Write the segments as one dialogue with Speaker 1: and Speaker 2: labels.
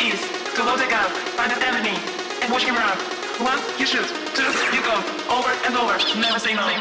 Speaker 1: is to load the gun, find the enemy, and watch him run. 1, you shoot. 2, you go. Over and over. Never say no.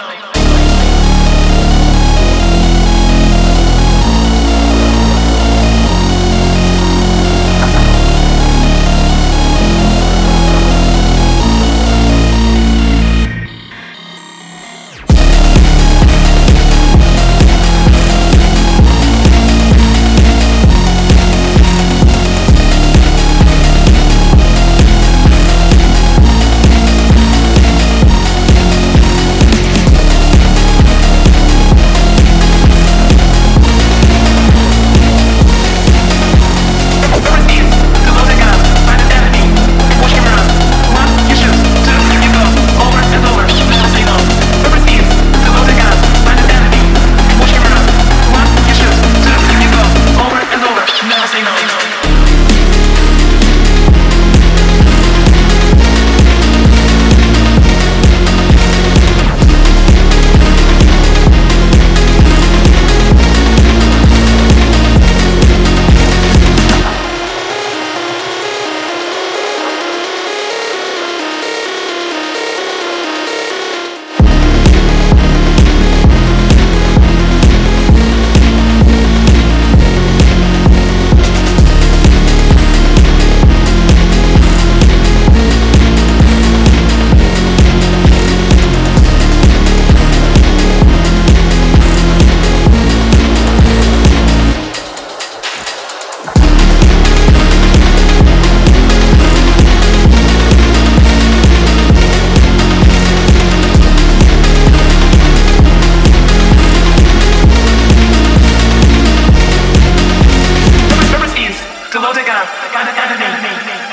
Speaker 1: To load the gun, find the enemy.